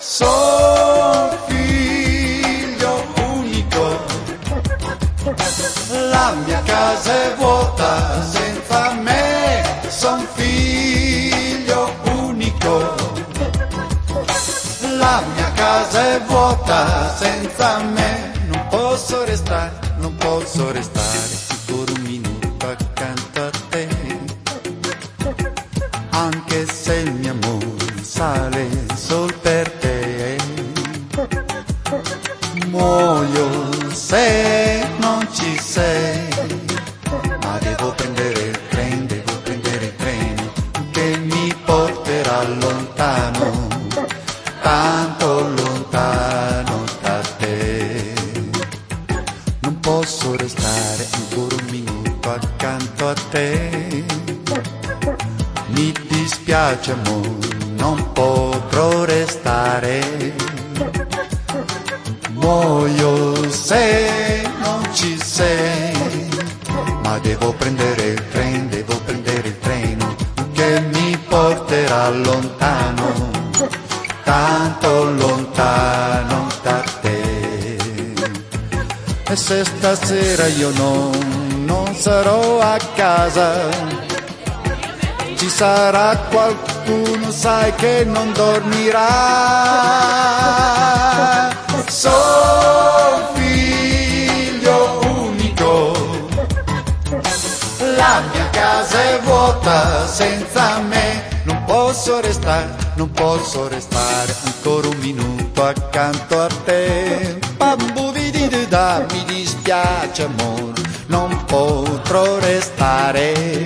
Son figlio unico, la mia casa è vuota senza me. Son figlio unico, la mia casa è vuota senza me. Non posso restare ancora un minuto accanto a te, anche se il mio amore sale sol per te. Muoio se non ci sei, ma devo prendere il treno che mi porterà lontano, tanto lontano da te. Non posso restare ancora un minuto accanto a te. Mi dispiace amore, non potrò restare. Muoio se non ci sei, ma devo prendere il treno che mi porterà lontano, tanto lontano da te. E se stasera io non sarò a casa, ci sarà qualcuno, sai, che non dormirà. Sono figlio unico, la mia casa è vuota senza me. Non posso restare ancora un minuto accanto a te. Bambuvidida, mi dispiace amore, non potrò restare.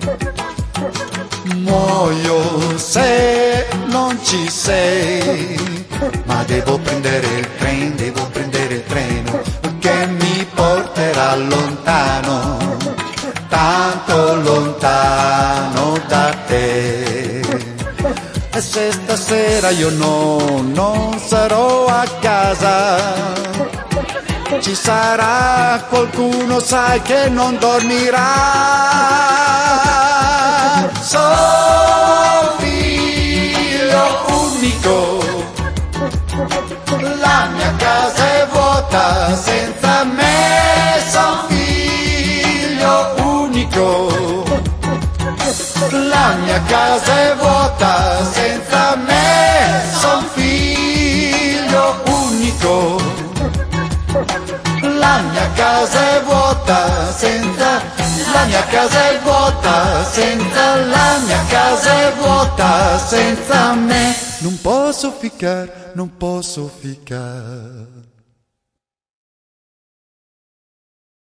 Muoio se non ci sei, ma devo prendere il treno che mi porterà lontano, tanto lontano da te. E se stasera io non sarò a casa, ci sarà qualcuno, sai, che non dormirà. Sono figlio unico, la mia casa è vuota senza me. Son figlio unico, la mia casa è vuota senza me. Son figlio unico, la mia casa è vuota senza, la mia casa è vuota senza, la mia casa è vuota senza me. Non posso ficar.